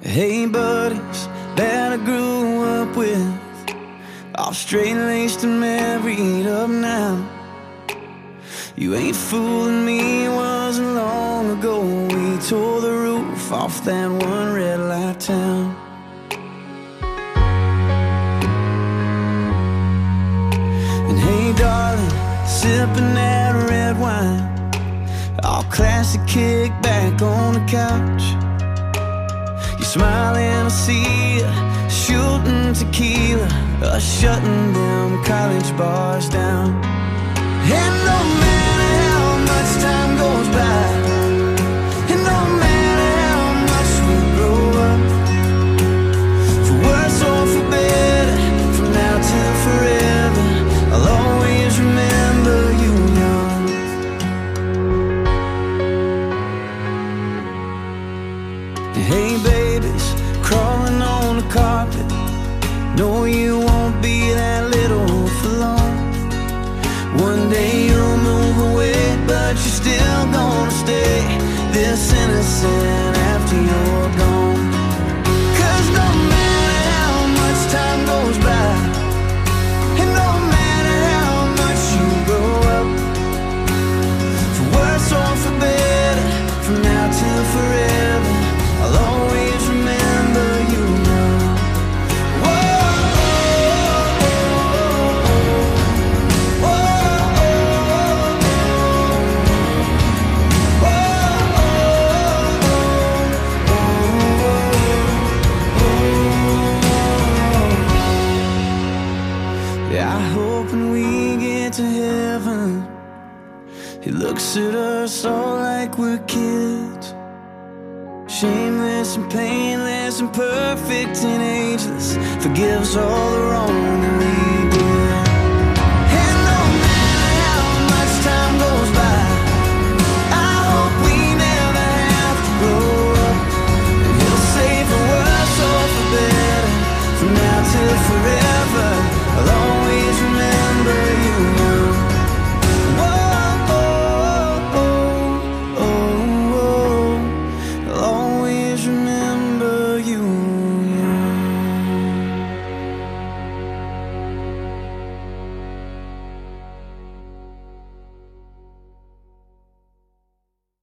Hey buddies that I grew up with, all straight-laced and married up now. You ain't fooling me, it wasn't long ago we tore the roof off that one red light town. And hey darling, sipping that red wine, all classic, kick back on the couch. You smiling, I see you, shooting tequila, shutting them college bars down. And no matter how much time goes by, and no matter how much we grow up, for worse or for better, from now till forever, I'll always remember you young. Hey babies, crawling on the carpet, no you won't be that little for long. One day you'll move away, but you're still gonna stay this innocent after you're gone. 'Cause no matter how much time goes by, and no matter how much you grow up, for worse or for better, from now till forever, I'll always remember you now. Yeah, I hope when we get to heaven, He looks at us all like we're kids, shameless and painless and perfect and ageless, forgives all the wrong and